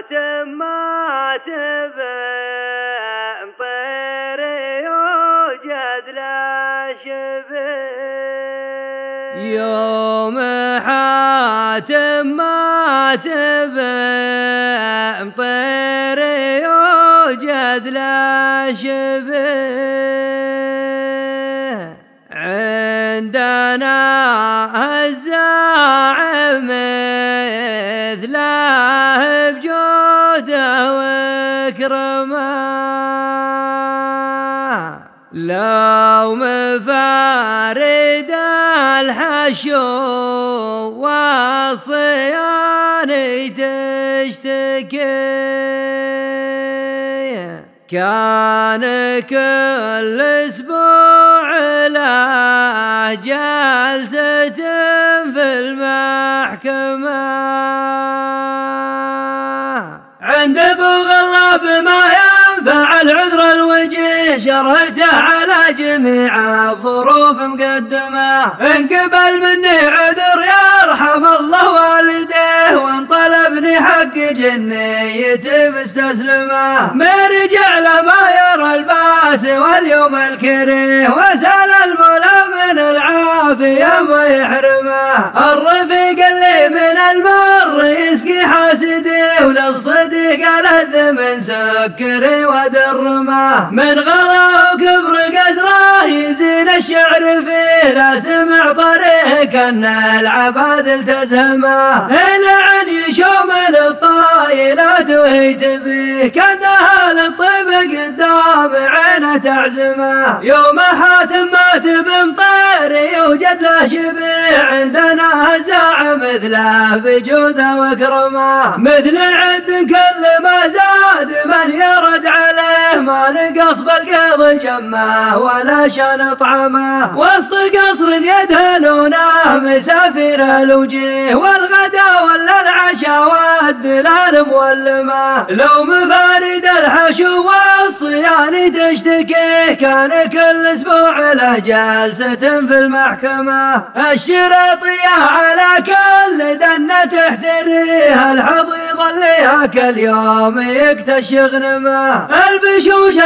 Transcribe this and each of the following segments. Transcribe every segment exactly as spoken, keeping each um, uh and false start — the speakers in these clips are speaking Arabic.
تمات بمطير يوجد لا شبه يوم حاتم مات بمطير يوجد لا شبه عندنا الزاعم مثله بجوده وكرمه لو مفارد الحشو والصياني تشتكي كان كل اسبوع له جلسة في المحكمة عند ابو غلاب ما ينفع العذر الوجيه شرحته على جميع الظروف مقدمه ان قبل مني عذر يرحم الله والديه وان طلبني حق جنيتي بستسلمه ما رجع لما يرى الباس واليوم الكريه وسال المولى من العافيه ما يحرمه الرفيق اللي من المر يسقي حاسدي وللصديق لذ من سكري ودرمه من غلا وكبر قدره يزين الشعر فيه لا سمع طريق ان العباد التزمه العن يشوم للطايلات وهي تبيه كانها للطيب قدام عينه تعزمه يوم حاتم مات بمطير يوجد له شبيه عندنا هزاع مثله بجوده وكرمه مثل عد كل ما زاد من يرد عليه ما نقص بالقيض جمه ولا شان طعمه وسط قصر يدهلونه مسافر الوجيه والغدا ولا العشاء والدلال مولمه لو مفارد الحشو والصياني تشتكي كان كل اسبوع له جلسة في المحكمة الشريطية على كل دنة تحتريه الحضيض اللي كل يوم يكتش غنمه البشوش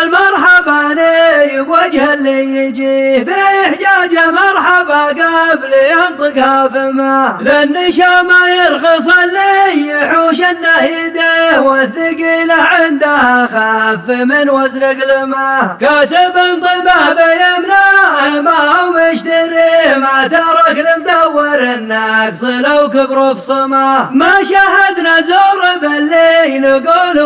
المرحباني بوجه اللي يجي في حجاجه مرحبا قبل ينطقها فمه للنشا ما يرخص اللي يحوش انه يده والثقيله عنده خف من وزن قلمه كاسب طبه بيمناه ما هو مشتري ما ترك المدور النقص لو كبر في صمه ما شاهدنا زور باللي نقول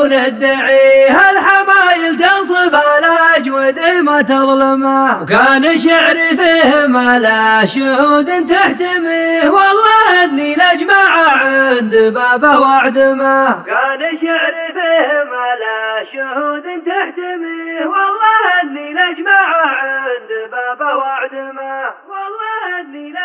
وندعيه الحمايل تنصف على اجود ما تظلمه وكان شعري فيه ما لا شهود تحتميه والله اني لاجمع عند بابه واعدمه كان شعري فيه ما لا شهود تحتميه والله اني لاجمع عند بابه واعدمه والله اني